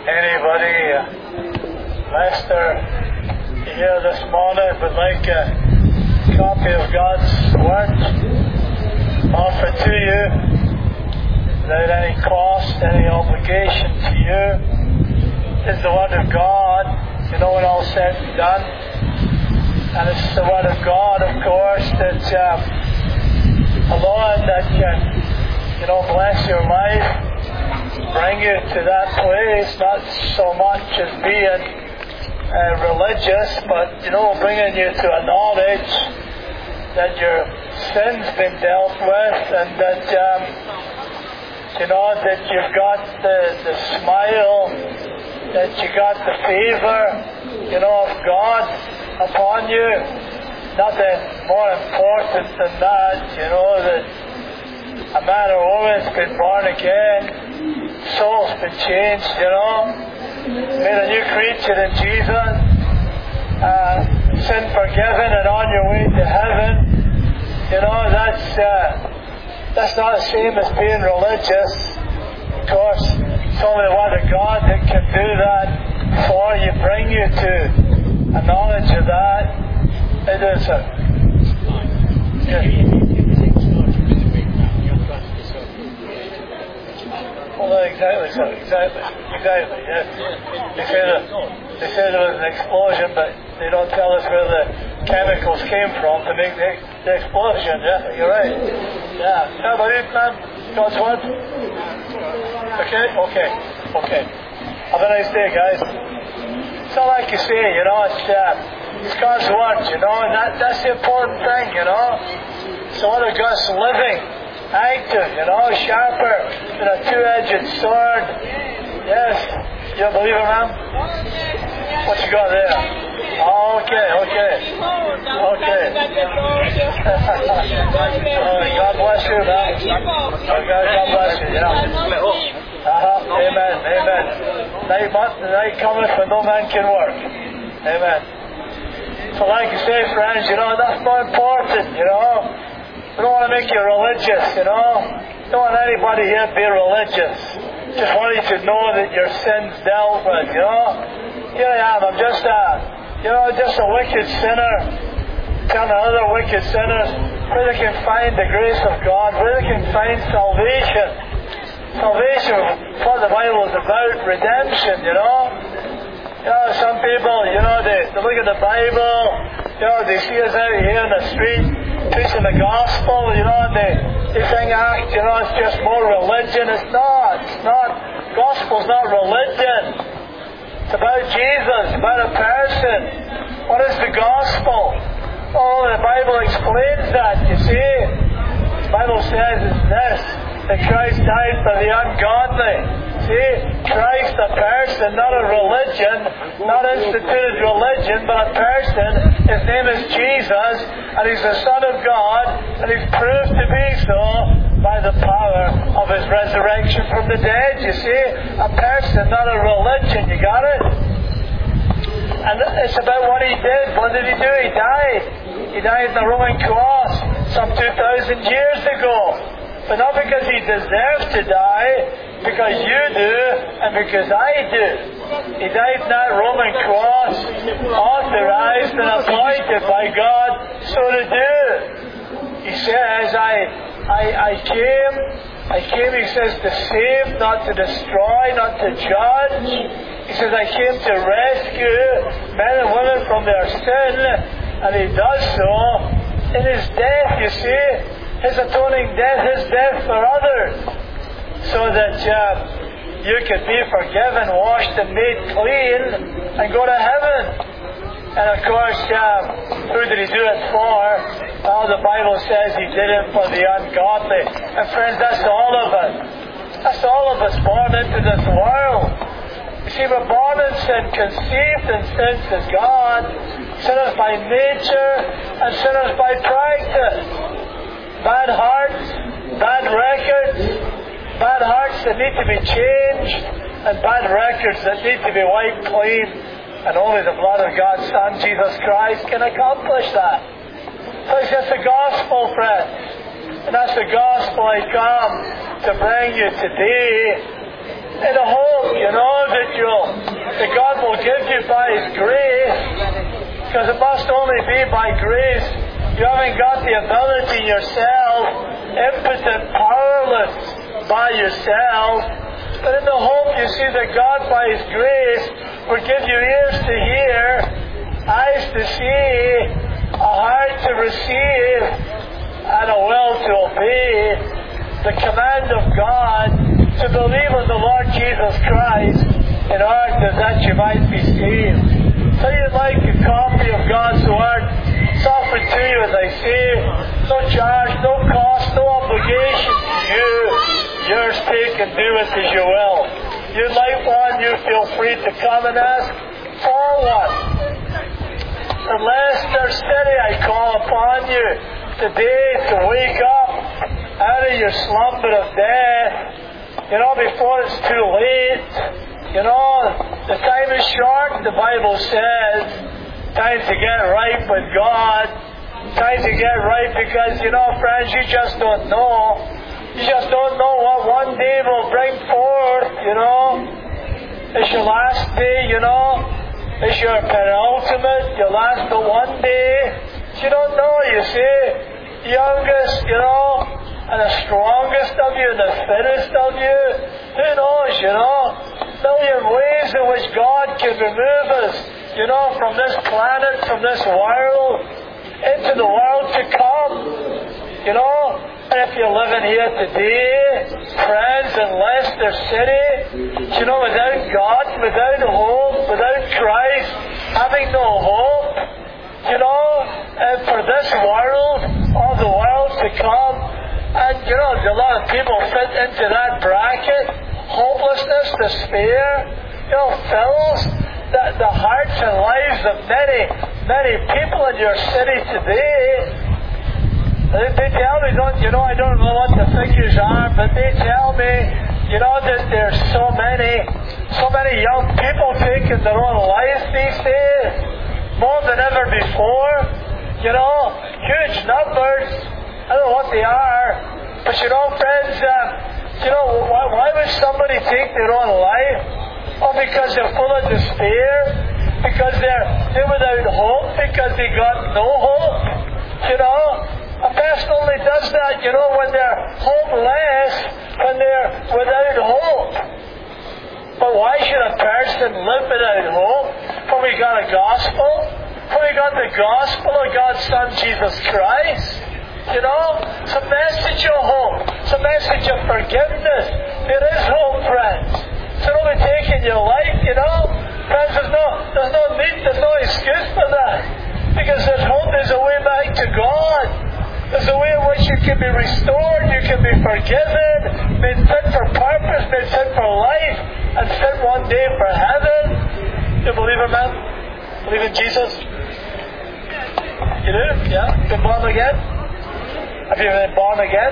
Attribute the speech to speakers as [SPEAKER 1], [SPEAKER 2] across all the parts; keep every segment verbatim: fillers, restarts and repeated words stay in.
[SPEAKER 1] Anybody, uh, Lester, here this morning would like a copy of God's Word offered to you without any cost, any obligation to you? It's the Word of God, you know, when all said and done. And it's the Word of God, of course, that um, alone that can, you know, bless your life, bring you to that place, not so much as being uh, religious, but, you know, bringing you to a knowledge that your sin's been dealt with, and that, um, you know, that you've got the, the smile, that you got the favor, you know, of God upon you. Nothing more important than that, you know, that a man or woman's been born again, soul's been changed, you know, made a new creature in Jesus, uh, sin forgiven and on your way to heaven. You know, that's uh, that's not the same as being religious. Of course, it's only the Word of God that can do that for you, bring you to a knowledge of that. It is a... Yeah. Well, exactly, so, exactly, exactly, yes. They say, that, they say there was an explosion, but they don't tell us where the chemicals came from to make the, the explosion, yeah, you're right. Yeah, yeah, believe, man, God's Word? Okay, okay, okay. Have a nice day, guys. It's not like you say, you know, it's, uh, it's God's Word, you know, and that, that's the important thing, you know. It's the Word of God's living, active, you know, sharper than a two-edged sword. Yes. You believe it, ma'am? What you got there? Oh, okay, okay. Okay. Oh, God bless you, ma'am. Oh, God, God bless you, yeah. Uh-huh. Amen, amen. Night, the night cometh when no man can work. Amen. So like you say, friends, you know, that's more important, you know. We don't want to make you religious, you know. We don't want anybody here to be religious. Just want you to know that your sin's dealt with, you know. Here I am, I'm just a, you know, just a wicked sinner, telling other wicked sinners where they can find the grace of God, where they can find salvation. Salvation, what the Bible is about, redemption, you know. You know, some people, you know, they, they look at the Bible, you know, they see us out here in the street preaching the gospel, you know, and they, they think, ah, you know, it's just more religion. It's not. It's not. Gospel's not religion. It's about Jesus. It's about a person. What is the gospel? Oh, the Bible explains that, you see. The Bible says it's this, that Christ died for the ungodly. See, Christ, a person, not a religion, not instituted religion, but a person. His name is Jesus, and He's the Son of God, and He's proved to be so by the power of His resurrection from the dead. You see, a person, not a religion. You got it? And it's about what He did. What did He do? He died. He died on the Roman cross some two thousand years ago. But not because He deserves to die, because you do, and because I do. He died on that Roman cross, authorized and appointed by God so to do. He says, I, I, I came, I came, He says, to save, not to destroy, not to judge. He says, I came to rescue men and women from their sin, and He does so in His death, you see. His atoning death, His death for others, so that uh, you could be forgiven, washed and made clean, and go to heaven. And of course, uh, who did He do it for? Well, the Bible says He did it for the ungodly. And friends, that's all of us. That's all of us born into this world. You see, we're born in sin, conceived in sin, says God, sinners by nature and sinners by practice. Bad hearts, bad records, bad hearts that need to be changed, and bad records that need to be wiped clean. And only the blood of God's Son, Jesus Christ, can accomplish that. So it's just the gospel, friends. And that's the gospel I come to bring you today, in the hope, you know, that you'll that God will give you by His grace, because it must only be by grace. You haven't got the ability yourself, impotent, powerless by yourself. But in the hope, you see, that God by His grace will give you ears to hear, eyes to see, a heart to receive, and a will to obey the command of God to believe in the Lord Jesus Christ in order that you might be saved. So you'd like a copy of God's Word, it's offered to you, as I say, no charge, no cost, no obligation to you. Yours, take and do it as you will. You'd like one, you feel free to come and ask for one. In Leicester City, I call upon you today to wake up out of your slumber of death, you know, before it's too late. You know, the time is short, the Bible says. Time to get right with God. Time to get right because, you know, friends, you just don't know. You just don't know what one day will bring forth, you know. It's your last day, you know. It's your penultimate, your last but one day. You don't know, you see. Youngest, you know, and the strongest of you, and the fittest of you. Who knows, you know? Million ways in which God can remove us, you know, from this planet, from this world, into the world to come. You know? And if you're living here today, friends, in Leicester City, you know, without God, without hope, without Christ, having no hope, you know, and for this world, or the world to come, and, you know, a lot of people fit into that bracket. Hopelessness, despair, you know, fills the, the hearts and lives of many, many people in your city today. They, they tell me, don't, you know, I don't know what the figures are, but they tell me, you know, that there's so many, so many young people taking their own lives these days, more than ever before. You know, huge numbers. I don't know what they are, but you know, friends, uh, you know, why, why would somebody take their own life? Oh, because they're full of despair, because they're they're without hope, because they got no hope. You know, a person only does that, you know, when they're hopeless, when they're without hope. But why should a person live without hope? For we got a gospel, for we got the gospel of God's Son Jesus Christ. You know, it's a message of hope. It's a message of forgiveness. There is hope, friends. It's not only taking your life, you know. Friends, there's no, there's no need, there's no excuse for that. Because there's hope, there's a way back to God. There's a way in which you can be restored, you can be forgiven, made fit for purpose, made fit for life, and fit one day for heaven. You believe it, man? Believe in Jesus? You do? Yeah? Been born again? Have you been born again?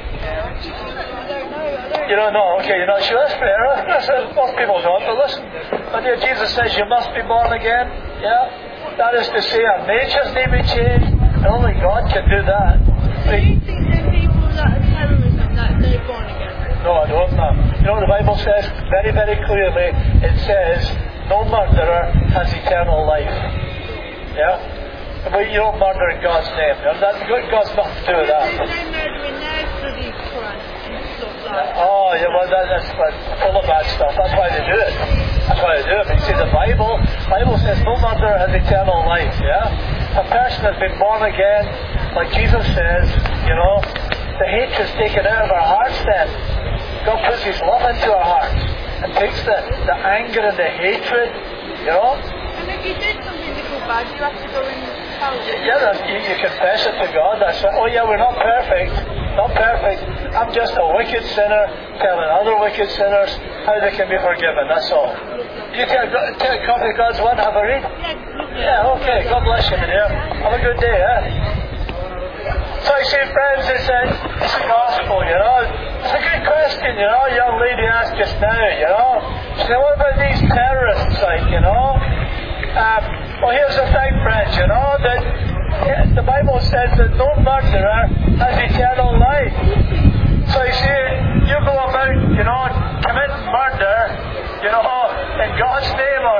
[SPEAKER 1] You don't know? Okay, you're not sure? That's fair. That's, most people don't, but listen. But dear, Jesus says you must be born again. Yeah? That is to say, our natures need to be changed, and only God can do that.
[SPEAKER 2] Do you think the people that are terrorism, that they're born again?
[SPEAKER 1] No, I don't know. You know what the Bible says very, very clearly? It says, no murderer has eternal life. Yeah? But you don't murder in God's name. That, God's nothing to do with that.
[SPEAKER 2] There's no murder in their study Quran and stuff like that.
[SPEAKER 1] Oh, yeah, well, that, that's full of bad stuff. That's why they do it. That's why they do it. But you see, the Bible, Bible says no murderer has eternal life, yeah? A person has been born again, like Jesus says, you know, the hatred's taken out of our hearts then. God puts His love into our hearts and takes the, the anger and the hatred, you know?
[SPEAKER 2] And if you did something to go bad, you have to go in.
[SPEAKER 1] Yeah, that, you, you confess it to God. That's right. Oh, yeah, we're not perfect. Not perfect. I'm just a wicked sinner telling other wicked sinners how they can be forgiven. That's all. You take, take a copy of God's Word, have a read? Yeah, okay. God bless you, my dear. Have a good day, eh? So you see, friends, it's a, it's a gospel, you know. It's a good question, you know. A young lady asked just now, you know. She said, what about these terrorists, like, you know? Um, well, here's the thing, friends, you know, that yeah, the Bible says that no murderer has eternal life. So you see, you go about, you know, committing murder, you know, in God's name or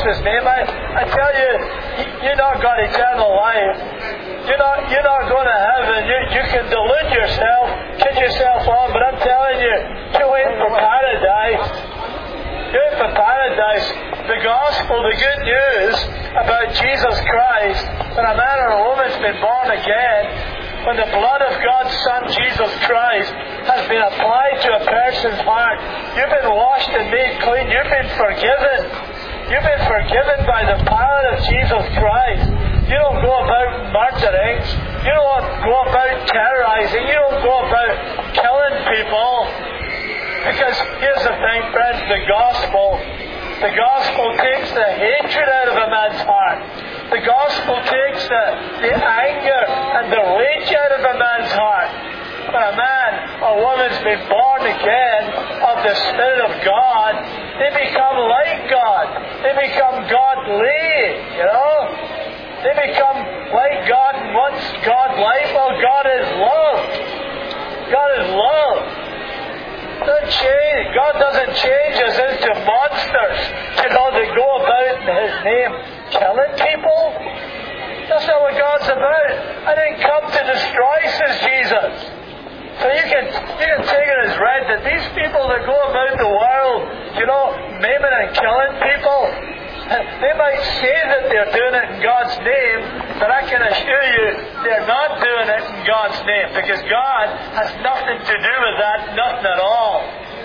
[SPEAKER 1] Jesus' name. I, I tell you, you're not got eternal life. You're not, you're not going to heaven. You, you can delude yourself, kid yourself on, but I'm telling you, you're waiting for paradise. You're waiting for paradise. The gospel, the good news about Jesus Christ, when a man or a woman's been born again, when the blood of God's Son, Jesus Christ, has been applied to a person's heart, you've been washed and made clean. You've been forgiven. You've been forgiven by the power of Jesus Christ. You don't go about murdering. You don't go about terrorizing. You don't go about killing people. Because here's the thing, friends, the gospel, the gospel takes the hatred out of a man's heart. The gospel takes the, the anger and the rage out of a man's heart. When a man or woman's been born again of the Spirit of God, they become like God. They become godly, you know. They become like God, and once God like, well, God is love. God is love. Doesn't change. God doesn't change us into monsters, you know, that go about in His name killing people. That's not what God's about. I didn't come to destroy, says Jesus. So you can you can take it as read that these people that go about the world, you know, maiming and killing people, they might say that they're doing it in God's name, but I can assure you they're not doing it in God's name, because God has nothing to do with that, nothing at all.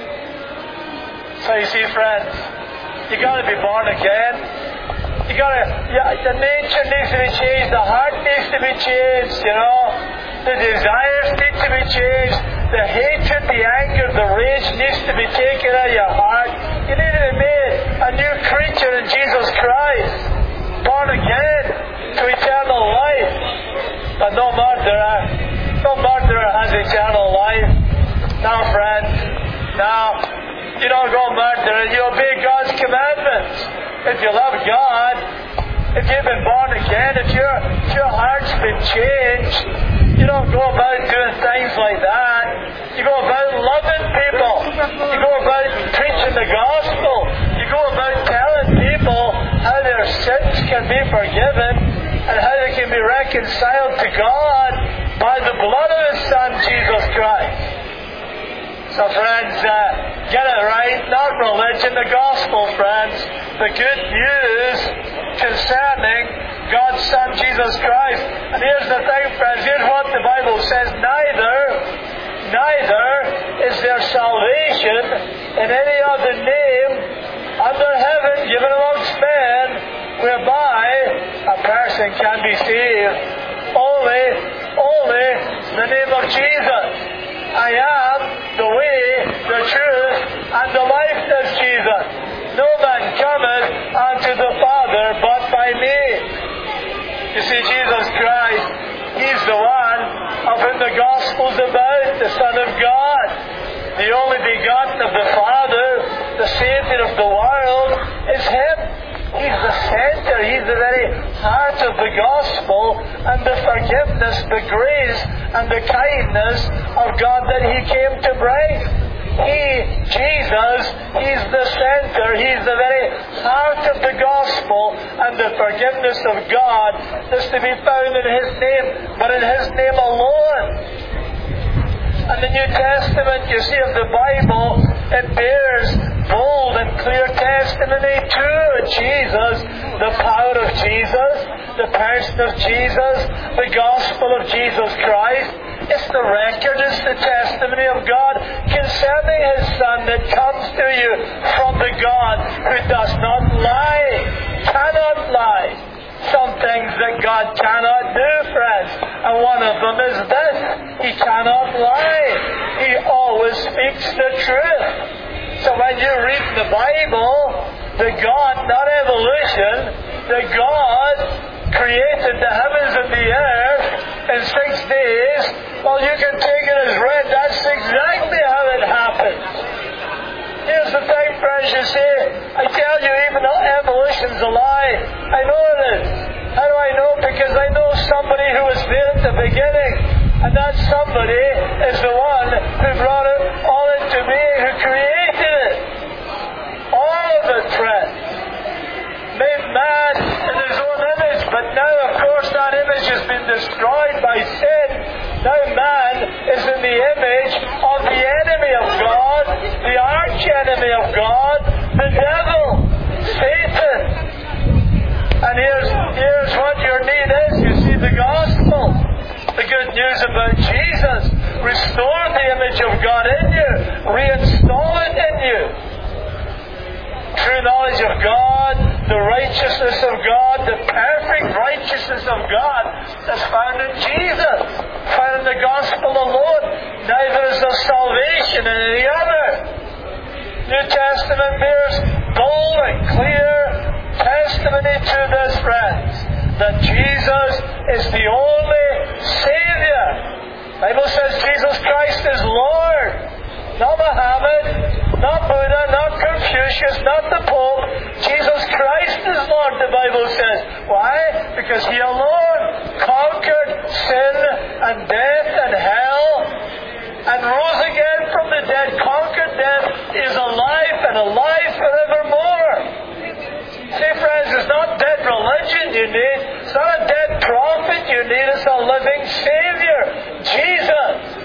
[SPEAKER 1] So you see, friends, you got to be born again. You got to, yeah, the nature needs to be changed, the heart needs to be changed, you know. The desires need to be changed. The hatred, the anger, the rage needs to be taken out of your heart. You need to be made a new creature in Jesus Christ. Born again to eternal life. But no murderer. No murderer has eternal life. Now, friend. Now, you don't go murdering. You obey God's commandments. If you love God, if you've been born again, if your, if your heart's been changed, you don't go about doing things like that. You go about loving people. You go about preaching the gospel. You go about telling people how their sins can be forgiven and how they can be reconciled to God by the blood of His Son, Jesus Christ. So, friends, uh, get it right. Not religion, the gospel, friends. The good news concerning God's Son, Jesus Christ. And here's the thing, friends. Here's what the Bible says. Neither, neither is there salvation in any other name under heaven given amongst men whereby a person can be saved. Only, only the name of Jesus. I am the way, the truth, and the life, says Jesus. No man cometh unto the Father but by me. You see, Jesus Christ, He's the one of whom the Gospel's about, the Son of God. The only begotten of the Father, the Savior of the world, is Him. He's the center, He's the very heart of the gospel and the forgiveness, the grace and the kindness of God that He came to bring. He, Jesus, He's the center, He's the very heart of the gospel and the forgiveness of God that's to be found in His name, but in His name alone. And the New Testament, you see, of the Bible, it bears bold and clear testimony to Jesus, the power of Jesus, the person of Jesus, the gospel of Jesus Christ. It's the record, it's the testimony of God concerning His Son that comes to you from the God who does not lie, cannot lie. Some things that God cannot do, friends. And one of them is this. He cannot lie. He always speaks the truth. So when you read the Bible, the God, not evolution, the God created the heavens and the earth in six days, well, you can take it as read. That's exactly how it happened. Here's the thing, friends, you see, I tell you, even though evolution's a lie, I know it is. How do I know? Because I know somebody who was there at the beginning, and that somebody is the one who brought it all into being, who created it. All of it, friends. Made enemy of God? The devil, Satan. And here's, here's what your need is. You see the gospel. The good news about Jesus. Restore the image of God in you. Reinstall it in you. True knowledge of God, the righteousness of God, the perfect righteousness of God is found in Jesus, found in the gospel alone. Neither is there salvation in any other. New Testament bears bold and clear testimony to this, friends, that Jesus is the only Savior. The Bible says Jesus Christ is Lord. Not Muhammad, not Buddha, not Confucius, not the Pope. Jesus Christ is Lord, the Bible says. Why? Because He alone conquered sin and death and hell and rose again from the dead, conquered death, is alive and alive forevermore. See, friends, it's not dead religion you need. It's not a dead prophet you need. It's a living Savior, Jesus.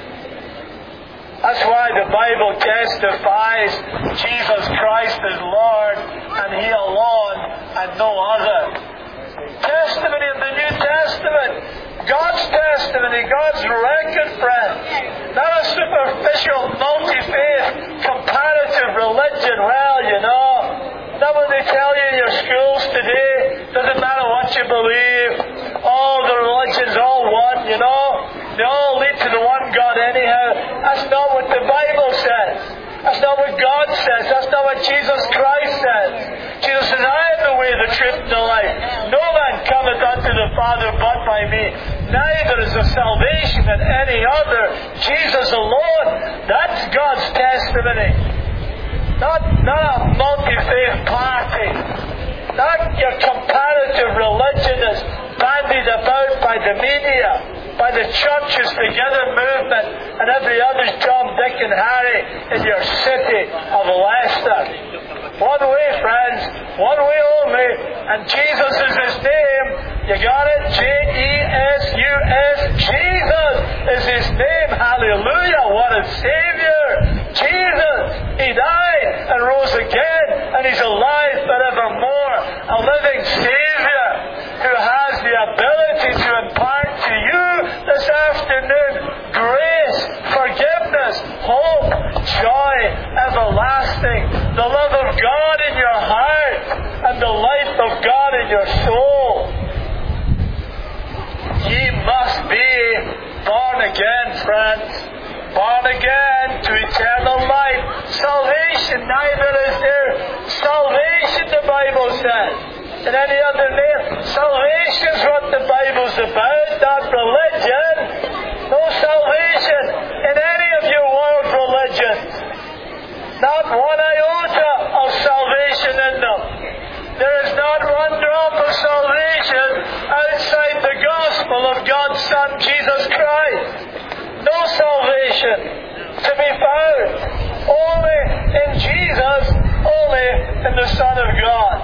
[SPEAKER 1] That's why the Bible testifies Jesus Christ is Lord and He alone and no other. Testimony of the New Testament. God's testimony, God's record, friends. Not a superficial, multi-faith, comparative religion. Well, you know, not what they tell you in your schools today. Doesn't matter what you believe. All the religions, all one, you know. They all lead to the one God anyhow. That's not what the Bible says. That's not what God says. That's not what Jesus Christ says. Jesus says, I am the way, the truth, and the life. No man cometh unto the Father but by me. Neither is there salvation in any other. Jesus alone. That's God's testimony. Not, not a multi-faith party. Not your comparative religion is bandied about by the media, by the churches together movement, and every other John, Dick, and Harry in your city of Leicester. One way, friends. One way only. And Jesus is His name. You got it? J E S U S. Jesus is His name. Hallelujah. What a Savior. Jesus. He died and rose again. And He's alive forevermore. A living Savior who has the ability to impart to you this afternoon grace, forgiveness, hope, joy, everlasting, the love of God in your heart, and the life of God in your soul. Ye must be born again, friends. Born again to eternal life. Salvation, neither is there salvation, the Bible says, in any other name. Salvation is what the Bible's about, not religion. No salvation in any of your world religions. Not one iota of salvation in them. There is not one drop of salvation outside the gospel of God's Son, Jesus Christ. No salvation to be found. Only in Jesus, only in the Son of God.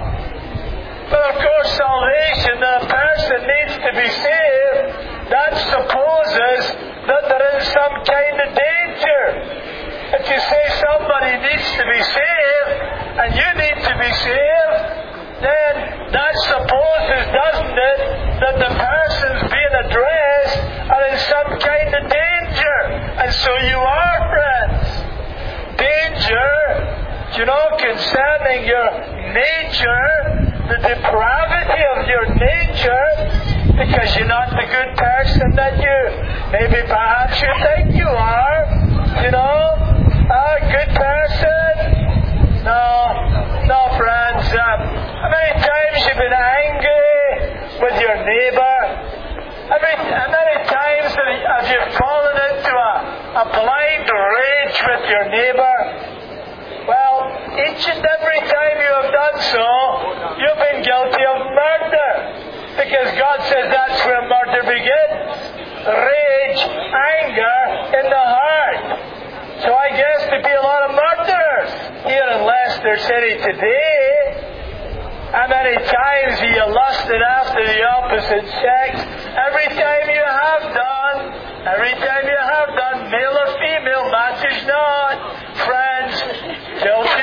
[SPEAKER 1] But of course, salvation, that a person needs to be saved, that supposes that they're in some kind of danger. If you say somebody needs to be saved, and you need to be saved, then that supposes, doesn't it, that the persons being addressed are in some kind of danger. And so you are, friends. Danger, you know, concerning your nature, the depravity of your nature, because you're not the good person that you maybe perhaps you think you are. You know, a good person. No, no, friends. Um, how many times you've been angry with your neighbour? How many, how many times have you fallen into a, a blind rage with your neighbour? Well, each and every time you have done so, you've been guilty of murder. Because God says that's where murder begins. Rage, anger in the heart. So I guess there'd be a lot of murderers here in Leicester City today. How many times have you lusted after the opposite sex? Every time you have done. Every time you have done, male or female, matters not. Friends, guilty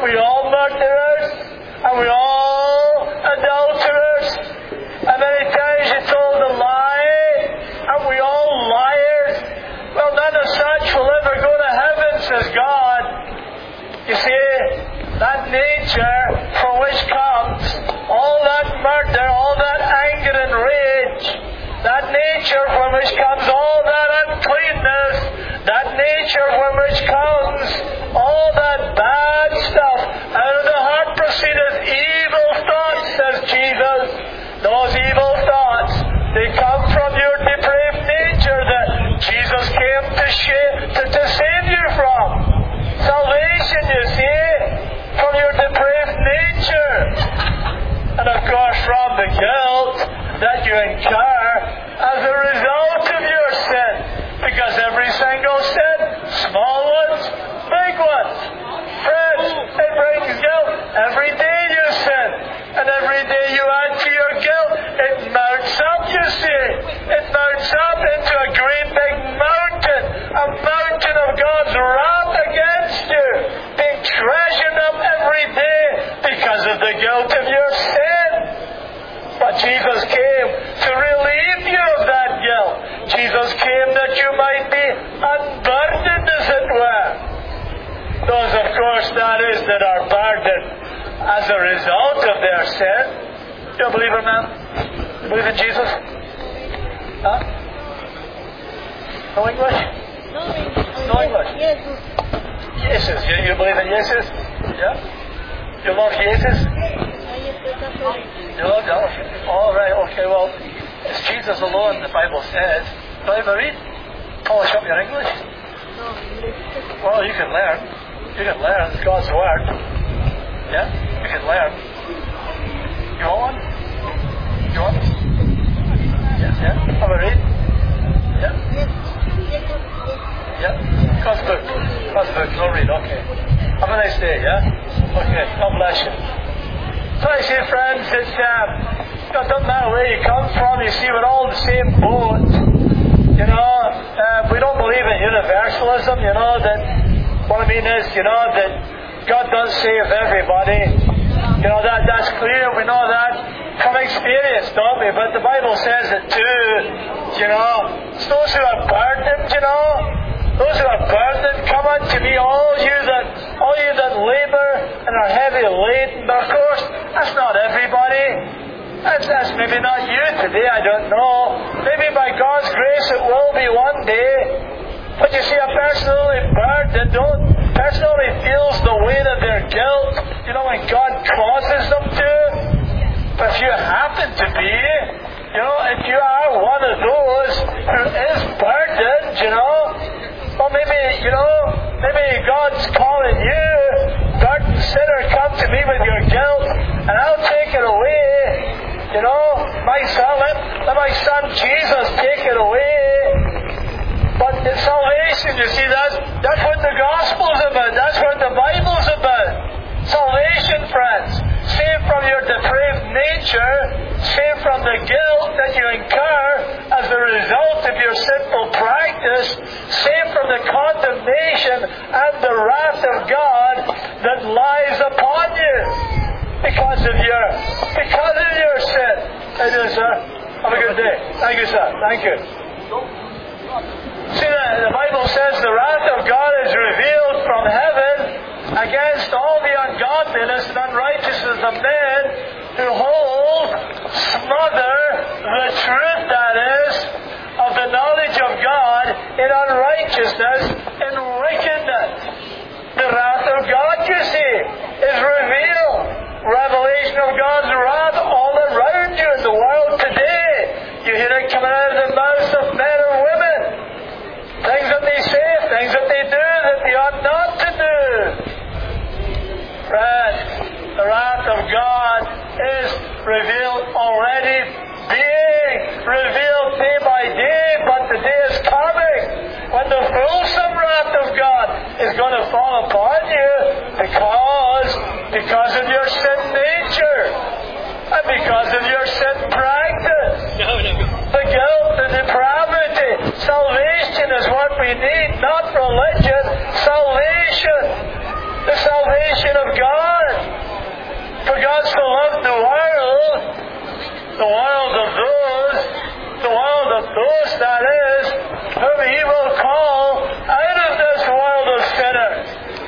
[SPEAKER 1] Aren't we all murderers? And we all adulterers? And many times you told a lie? Aren't we all liars? Well, none of such will ever go to heaven, says God. You see, that nature from which comes all that murder, all that anger and rage, that nature from which comes all that uncleanness, that nature from which comes all that bad stuff, out of the heart proceedeth evil thoughts, says Jesus. Those evil thoughts, they come from your depraved nature that Jesus came to, sh- to, to save you from. Salvation, you see, from your depraved nature. And of course from the guilt that you incur as a result of your sin. Because every single sin, small ones, big ones, friends, it brings guilt. Every day you sin. And every day you add to your guilt, it mounts up, you see. It mounts up into a great big mountain. A mountain of God's wrath against you. Being treasured up every day because of the guilt of your sin. But Jesus came to relieve you of that guilt. Jesus came that you might be unburdened, as it were. Those, of course, that is, that are burdened as a result of their sin. You believe in that? You believe in Jesus? Huh? No English? No English?
[SPEAKER 2] Yes.
[SPEAKER 1] Jesus. You, you believe in Jesus? Yeah? You love Jesus? You love Jesus? All right, okay, well, it's Jesus alone, the Bible says. Do I ever read? Polish up your English? Well, you can learn. You can learn. It's God's Word. Yeah? You can learn. You want one? You want one? Yes, yeah? Have a read? Yeah? Yeah? God's book. God's book. No read. Okay. Have a nice day, yeah? Okay. God bless you. So I say, friends, it's, um, it doesn't matter where you come from. You see, we're all in the same boat. You know, uh, we don't believe in universalism, you know, that, what I mean is, you know, that God does save everybody. You know, that that's clear. We know that from experience, don't we? But the Bible says it too. You know, it's those who are burdened, you know, those who are burdened, come unto me, all you that, all you that labour and are heavy laden. But of course, that's not everybody. That's, that's maybe not you today, I don't know. Maybe by God's grace it will be one day. But you see, a person only burdened, don't, person only feels the weight of their guilt, you know, when God causes them to. But if you happen to be, you know, if you are one of those who is burdened, you know, well maybe, you know, maybe God's calling you, burdened sinner, come to me with your guilt, and I'll take it away. You know, my son, let, let my son Jesus take it away. But the salvation, you see, that's, that's what the gospel's about. That's what the Bible's about. Salvation, friends. Saved from your depraved nature. Saved from the guilt that you incur as a result of your sinful practice. Saved from the condemnation and the wrath of God that lies upon you. Because of your, because of your sin. How you doing, sir? Have a good day. Thank you, sir. Thank you. See, the, the Bible says the wrath of God is revealed from heaven against all the ungodliness and unrighteousness of men who hold, smother the truth, that is, of the knowledge of God in unrighteousness and wickedness. The wrath of God, you see, is revealed. Revelation of God's wrath all around you in the world today. You hear it coming out of the mouths of men or women. Things that they say, things that they do that they ought not to do. Friends, the wrath of God is revealed already, being revealed day by day, but the day is coming when the fulsome wrath of God is going to fall upon you because, because of your sin nature and because of your sin practice. The guilt, the depravity. Salvation is what we need, not religion. Salvation. the salvation of God. For God so loved the world, the world of those, the world of those, that is, whom He will call out of this world of sinners.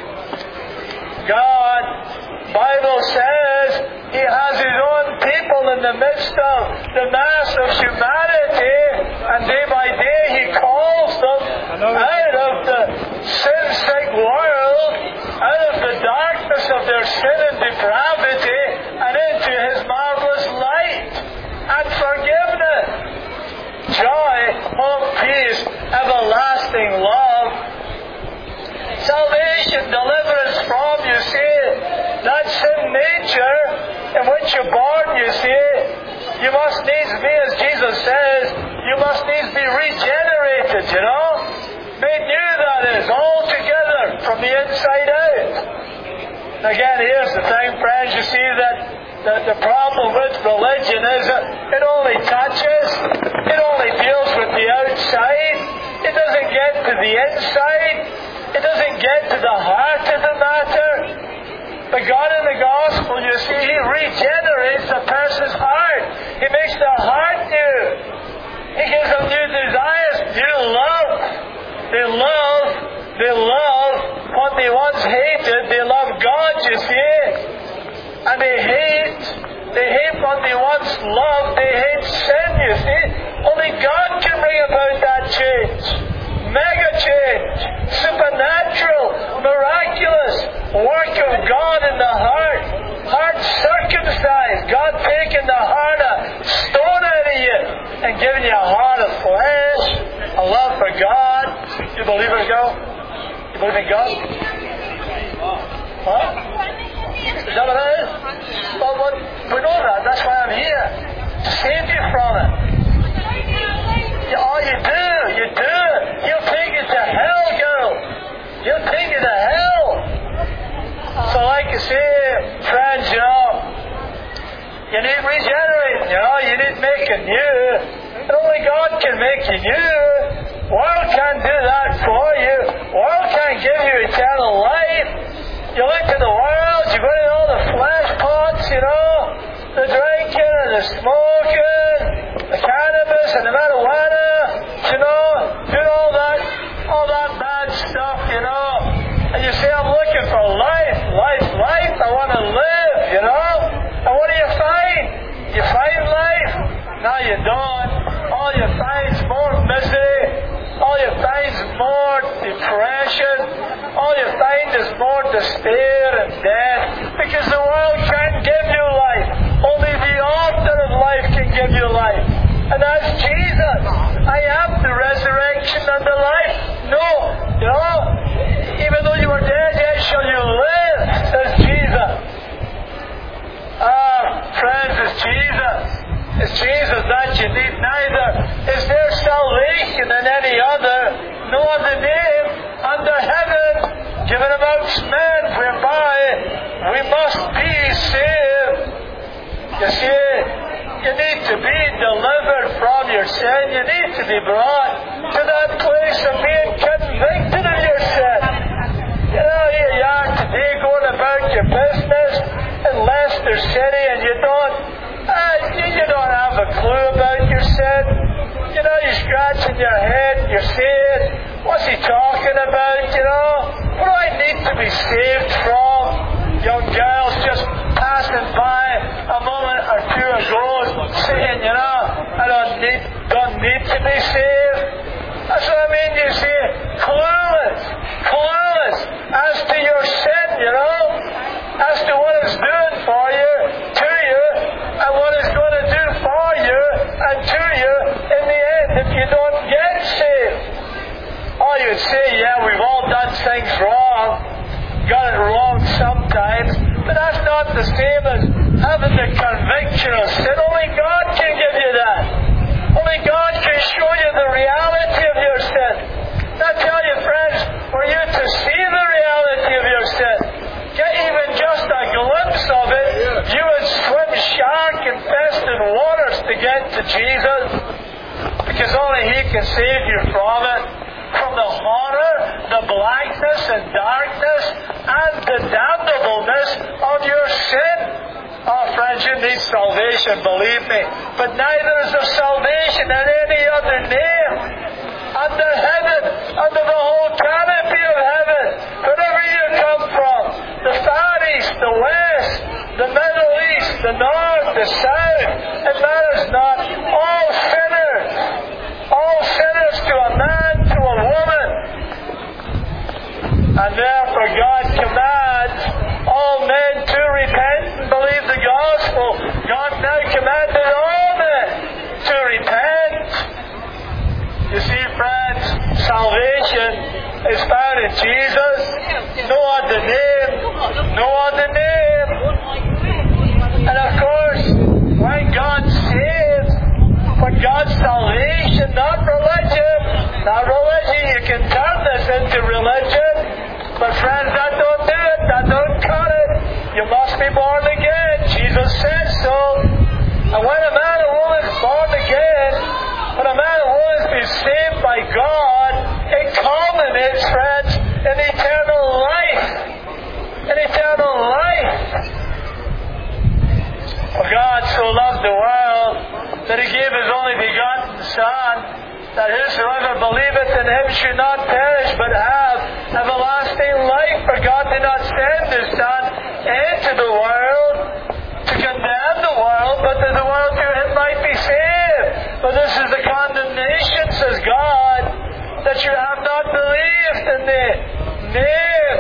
[SPEAKER 1] God, Bible says, He has His own people in the midst of the mass of humanity, and day by day He calls them out of the sin-sick world, out of the darkness of their sin and depravity, and into His marvelous light and forgiveness, joy, hope, peace, everlasting love, salvation, deliverance from, you see, that sin nature in which you're born, you see. You must needs be, as Jesus says, you must needs be regenerated, you know. Made new, that is, altogether, from the inside out. Again, here's the thing, friends, you see that the, the problem with religion is that it only touches, it only deals with the outside, it doesn't get to the inside, it doesn't get to the heart of the matter. But God in the gospel, you see, He regenerates a person's heart. He makes their heart new. He gives them new desires, new love. They love, they love what they once hated. They love God, you see. And they hate, they hate what they once loved. They hate sin, you see. Only God can bring about that change. Mega change, supernatural, miraculous work of God in the heart, heart circumcised, God taking the heart of stone out of you and giving you a heart of flesh, a love for God. You believe in God? You believe in God? Huh? Is that what it is? Well, well, we know that. That's why I'm here. To save you from it. Oh, you do. You do. You'll take you to hell, girl. You'll take you to hell. So like you say, friends, you know, you need regenerating, you know, you need making new. And only God can make you new. World can't do that for you. World can't give you eternal life. You look at the world, you go to all the flesh pots, you know, the drinking and the smoking, the cannabis and the marijuana, you know, doing all that, all that bad stuff, you know. And you say, I'm looking for life, life, life, I want to live, you know. And what do you find? You find life? No, you don't. All you find is more misery. All you find is more depression. All you find is more despair and death. Because the world can't give you life. Only the author of life can give you life. And that's Jesus. I am the resurrection and the life. No, you know, even though you are dead, yet shall you live, says Jesus. Ah, friends, it's Jesus. It's Jesus that you need. Neither is there salvation in any other, no other name under heaven given amongst men whereby we must be saved. You see, you need to be delivered from your sin. You need to be brought to that place of being convicted of your sin. You know, here you are today going about your business in Leicester City and you don't, uh, you don't have a clue about your sin. You know, you're scratching your head, you're saying, what's he talking about, you know? What do I need to be saved from? Young girls just passing by a moment or two ago saying, you know, I don't need, don't need to be saved. That's what I mean, you see, clueless, clueless as to your sin, you know, as to what it's doing for you, to you, and what it's going to do for you and to you in the end if you don't get saved. Oh, you'd say, yeah, we've all done things wrong, got it wrong sometimes, but that's not the same as having the conviction of sin. Only God can give you that. Only God can show you the reality of your sin. I tell you, friends, for you to see the reality of your sin, get even just a glimpse of it, you would swim shark-infested waters to get to Jesus, because only He can save you from it, from the horror, the blackness and darkness and the damnableness of your sin. Oh, friends, you need salvation, believe me. But neither is there salvation in any other name under heaven, under the whole canopy of heaven. Wherever you come from, the far east, the west, the Middle East, the north, the south, it matters not. All sinners, all sinners to a man, to a woman. And therefore God commands all men to repent and believe the gospel. God now commanded all men to repent. You see, friends, salvation is found in Jesus. No other name. No other name. And of course, when God saves, for God's salvation, not religion. Not religion. You can turn this into religion. But friends, that don't do it. That don't cut it. You must be born again. Jesus said so. And when a man or woman is born again, when a man or woman is saved by God, it culminates, friends, in eternal life. In eternal life. For God so loved the world that He gave His only begotten Son, that whosoever believeth in Him should not perish, but have everlasting life. For God did not send His Son into the world to condemn the world, but that the world through Him might be saved. For this is the condemnation, says God, that you have not believed in the name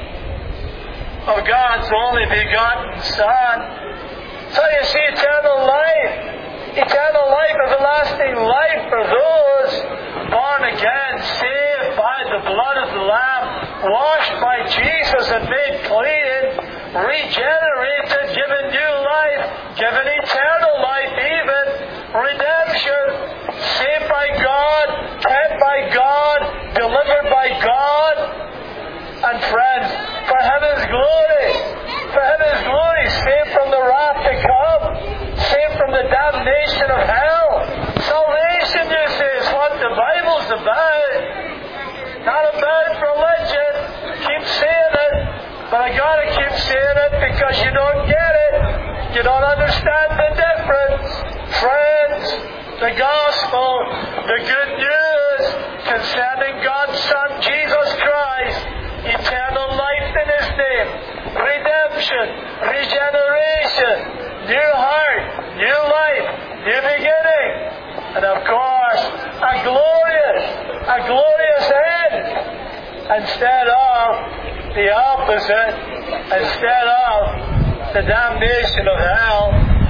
[SPEAKER 1] of God's only begotten Son. So you see, eternal life, eternal life, everlasting life for those born again, saved by the blood of the Lamb, washed by Jesus and made clean, regenerated, given new life, given eternal life even, redemption, saved by God, kept by God, delivered by God, and friends, for heaven's glory, for heaven's glory, saved from the wrath to come, saved from the damnation of hell. Salvation, you see, is what the Bible's about. Not about religion. Keep saying it, but I gotta keep saying it because you don't get it. You don't understand the difference. Friends, the gospel, the good news concerning God's Son, Jesus Christ, eternal life in His name, redemption, regeneration, new heart, new life, new beginning, and of course, a glorious, a glorious end, instead of the opposite, instead of the damnation of hell.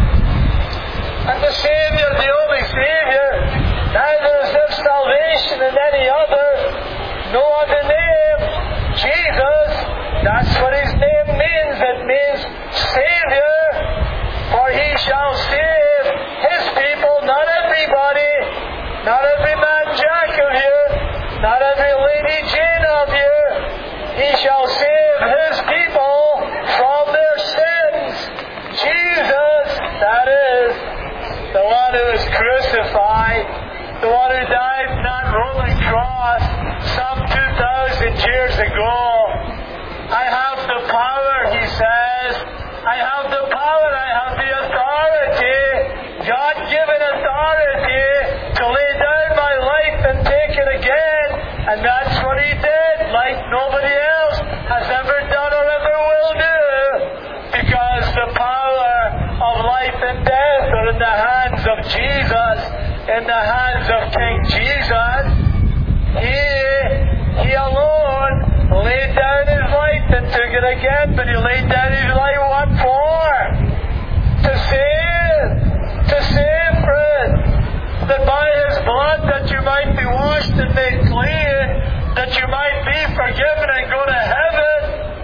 [SPEAKER 1] And the Savior, the only Savior, neither is there salvation in any other, no other name. Jesus, that's what His name means. It means Savior, for He shall save His people, not everybody, not every man Jack of you, not every lady Jane of you. He shall save His people from their sins. Jesus, that is, the one who was crucified, the one who died on that rolling cross some two thousand years ago. I have the power, He says. I have the power, I have the authority, God-given authority to lay down my life and take it again. And that's what He did, like nobody else has ever done or ever will do. Because the power of life and death are in the hands of Jesus, in the hands of King Jesus. He, He alone laid down His life and took it again, but He laid down His life what for? To save, to save, friend, that by His blood that you might be washed and made clean, that you might be forgiven and go to heaven.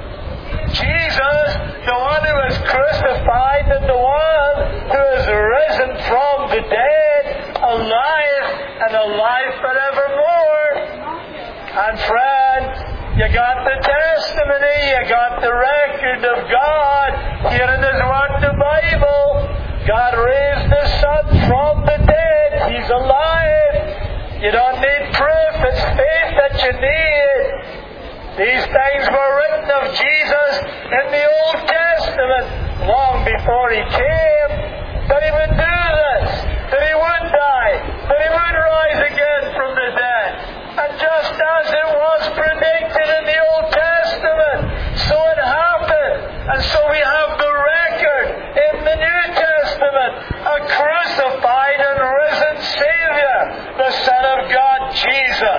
[SPEAKER 1] Jesus, the one who was crucified and the one who is risen from the dead, alive and alive forevermore. And friends, you got the testimony, you got the record of God here in His Word, the Bible. God raised His Son from the dead. He's alive. You don't need proof. It's faith that you need. These things were written of Jesus in the Old Testament, long before He came, that He would do this, that He would die, that He would rise again from the dead. And just as it was predicted in the Old Testament, so it happened. And so we have the record in the New Testament, a crucified and risen Savior, the Son of God, Jesus.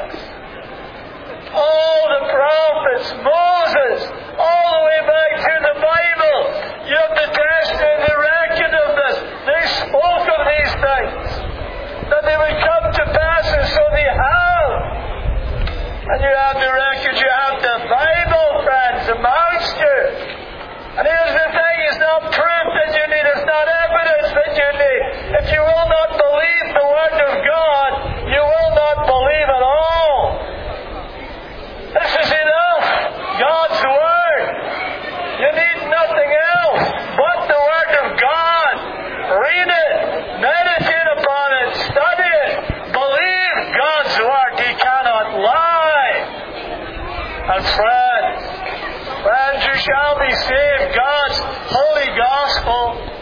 [SPEAKER 1] All the prophets, Moses, all the way back to the Bible, you have the Testament, the record of this. They spoke of these things, that they would come to pass, and so they have. And you have the record, you have the Bible, friends, amongst you. And here's the thing, it's not proof that you need, it's not evidence that you need. If you will not believe the Word of God, you will not believe at all. This is enough. God's Word. You need nothing else but the Word of God. Read it. Meditate upon it. Study it. Believe God's Word. He cannot lie. And friends, friends, you shall be saved. God's holy gospel.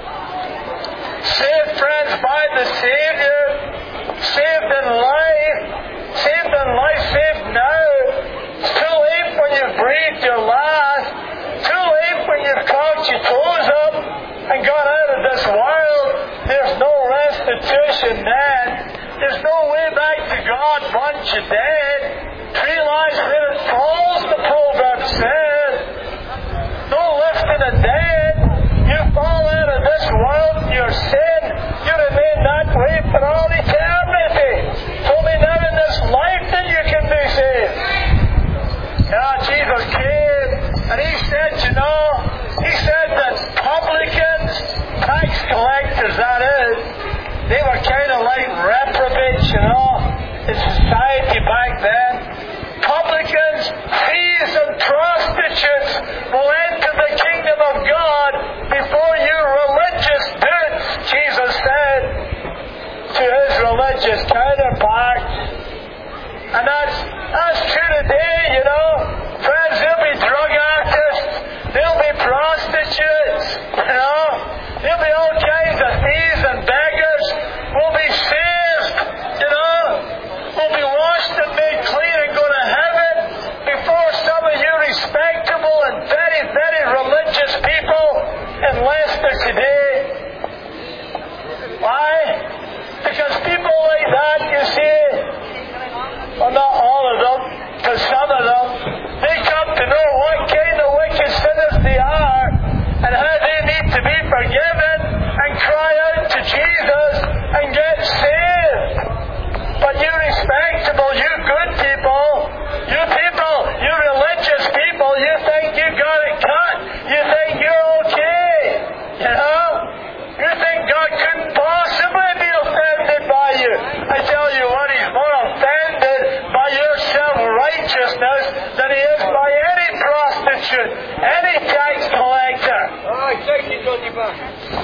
[SPEAKER 1] Saved, friends, by the Savior. Saved in life. Saved in life. Saved now. It's too late when you've breathed your last. Too late when you've cocked your toes up and gone out of this world. There's no restitution then. There's no way back to God once you're dead. Three lives where it falls, the proverb says. No lifting the dead. You fall out of this world in your sin. You remain that way for all eternity. It's only now in this life that you can be saved. Yeah, Jesus came and He said, you know, He said that publicans, tax collectors, that is, they were kind of like reprobates, you know, in society back then. Publicans, thieves and prostitutes will enter the kingdom of God before you religious dudes, Jesus said to His religious counterparts. And that's, that's true today, you know. Friends, there'll be drug artists, there'll be prostitutes, you know. There'll be all kinds of thieves and beggars. We'll be saved, you know. We'll be washed and made clean and go to heaven before some of you respectable and very, very religious people in Leicester today. Why? Because people like that, you see, well, not all of them, but some of them, they come to know what kind of wicked sinners they are and how they need to be forgiven and cry out to Jesus and get saved. But you respectable, you good people, you people, you religious people, you think you got it cut. You think you're okay. You know? You think God couldn't possibly be offended by you. I tell you what, He's more offended by your self-righteousness than He is by any prostitute, any tax collector.
[SPEAKER 3] Oh, thank you, Johnny Back.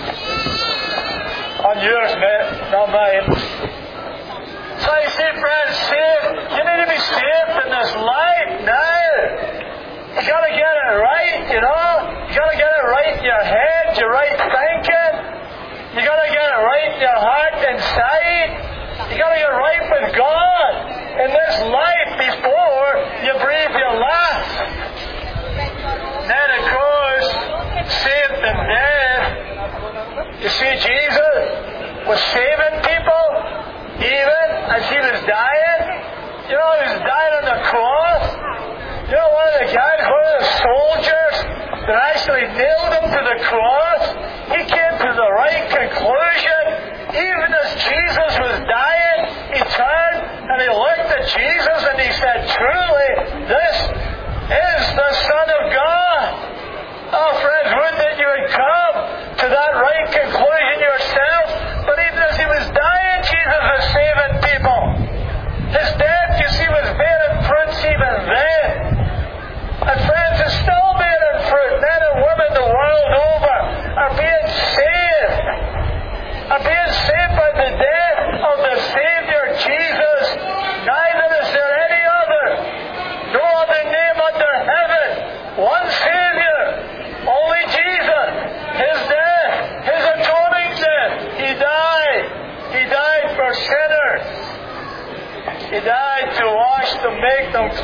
[SPEAKER 1] On yours, mate, not mine. So you see, friends, saved. You need to be saved in this life now. You got to get it right, you know. You got to get it right in your head, your right thinking. You got to get it right in your heart inside. You got to get right with God in this life before you breathe your last. Then, of course, saved in death. You see, Jesus was saving people even as He was dying. You know, He was dying on the cross. You know, one of the guys, one of the soldiers that actually nailed Him to the cross, he came to the right conclusion. Even as Jesus was dying, he turned and he looked at Jesus and he said, truly, this is the Son of God. Oh, friends, would that you would come to that right conclusion yourself. But even as He was dying, Jesus was saving people. His death, you see, was bearing fruits even then. And friends, it's still bearing fruit. Men and women the world over are being saved. Are being saved by the death of the Savior Jesus. Neither is there any other.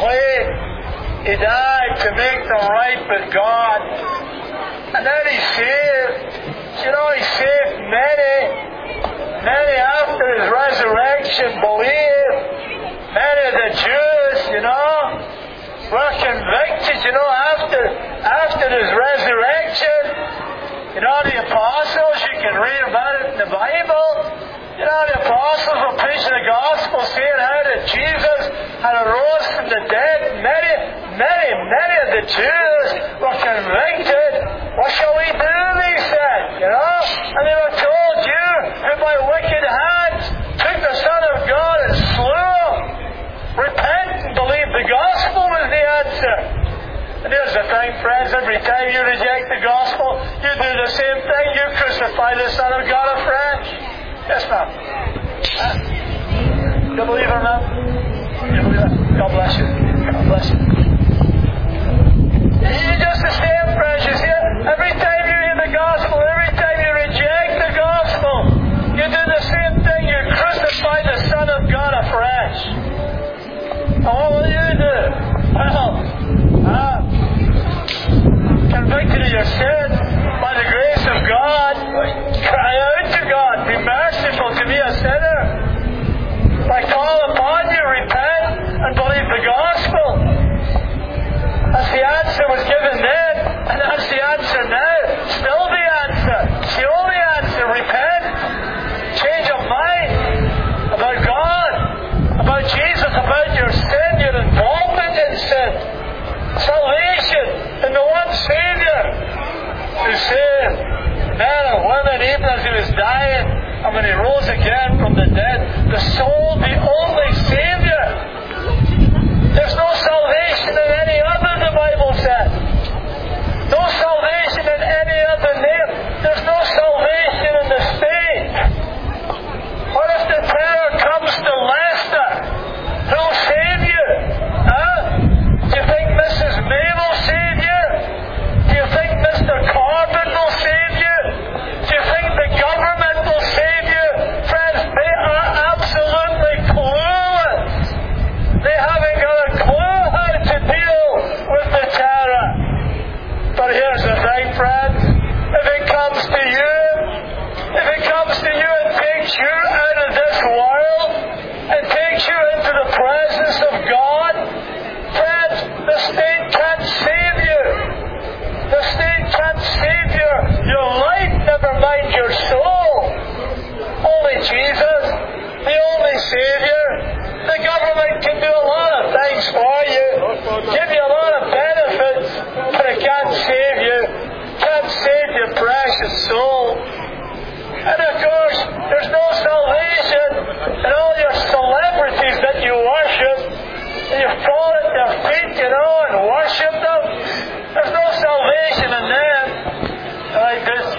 [SPEAKER 1] clay. He died to make them right with God. And then He saved. You know, He saved many. Many after His resurrection believed. Many of the Jews, you know, were convicted, you know, after, after His resurrection. You know, the apostles, you can read about it in the Bible. You know, the apostles were preaching the gospel, saying how that Jesus had arose from the dead. Many, many, many of the Jews were convicted. What shall we do, they said, you know? And they were told, you, who by wicked hands took the Son of God and slew Him. Repent and believe the gospel was the answer. And here's the thing, friends, every time you reject the gospel, you do the same thing. You crucify the Son of God afresh. Yes, ma'am. Huh? You believe her, ma'am? You believe her? God bless you. God bless you. You're just the same, friends. You see it? Every time you hear the gospel, every time you reject the gospel, you do the same thing. You crucify the Son of God afresh. And what will you do? Well, ah, convicted of your sin by the grace of God, cry out to God, be merciful to me a sinner. I call upon you, repent and believe the gospel. That's the answer was given then, and that's the answer now. Still the answer. It's the only answer. Repent. Change of mind about God, about Jesus, about your sin, your involvement in sin. Salvation in the one Savior who saved men and women even as He was dying, and when He rose again from the dead, the soul, the only Savior. There's no salvation in any other, the Bible says. No salvation in any other name. There's no salvation in the state. What if the terror comes to Leicester? Who'll save you? Huh? Do you think Missus May will save you? Do you think Mister Corbyn will save you? Do you think the government will save you? Friends, they are absolutely clueless. They haven't got a clue how to deal with the terror. But here's the thing, friends. If it comes to you, if it comes to you and takes you out of this world and takes you into the presence of God, friends, the state can't save you. The state can't save you. Your life, never mind your soul. Only Jesus, the only Savior. The government can do a lot of things for you, give you a lot of benefits, but it can't save you. Can't save your precious soul. And of course, there's no salvation in all your celebrities that you worship. And you fall at their feet, you know, and worship them. There's no salvation in them. Like this.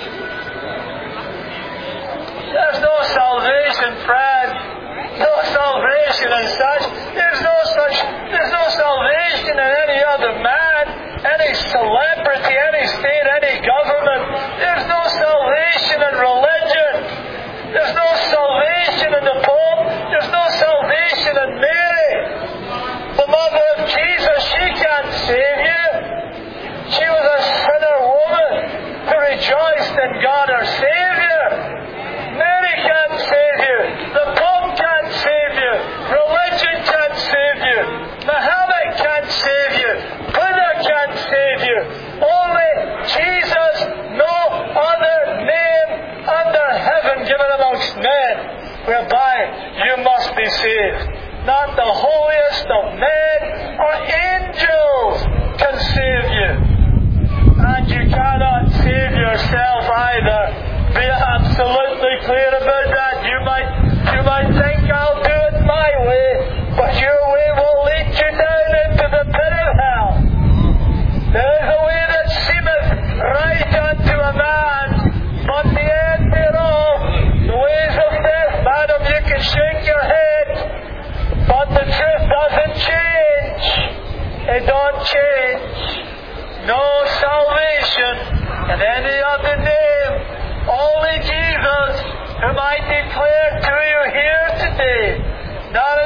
[SPEAKER 1] There's no salvation, friend. No salvation in such. There's no such. There's no salvation in any other man, any celebrity, any state, any government. There's no salvation in religion. There's no salvation in the Pope. There's no salvation in Mary, the mother of Jesus. She can't save you. She was a sinner woman who rejoiced in God, her Savior. Mary can't save you. The Pope can't save you. Religion can't save you. Muhammad can't save you. Buddha can't save you. Only Jesus, no other name under heaven given amongst men whereby you must be saved. Not the holiest of men or angels can save you. And you cannot save yourself either. Be absolutely clear about that. You might, you might think I'll do it my way, but your way will lead you down into the pit of hell. There is a way that seemeth right unto a man, but the end thereof, the ways of death. Madam, you can shake your head, but the truth doesn't change. It don't change. No salvation in any other name. Only Jesus, whom I declare to you here today, not